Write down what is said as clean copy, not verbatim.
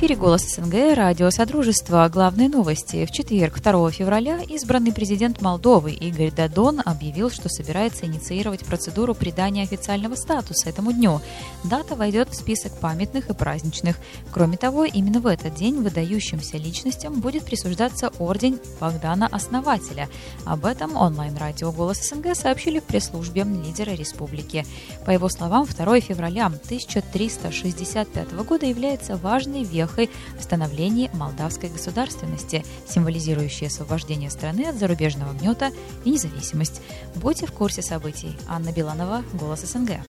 эфире «Голос СНГ», радио «Содружество». Главные новости. В четверг, 2 февраля, избранный президент Молдовы Игорь Додон объявил, что собирается инициировать процедуру придания официального статуса этому дню. Дата войдет в список памятных и праздничных. Кроме того, именно в этот день выдающимся личностям будет присуждаться орден Богдана Основателя. Об этом онлайн-радио «Голос СНГ» сообщили в пресс-службе лидера республики. По его словам, 2 февраля 1365 года является важной вехой в становлении молдавской государственности, символизирующей освобождение страны от зарубежного гнета и независимость. Будьте в курсе событий. Анна Биланова, «Голос СНГ».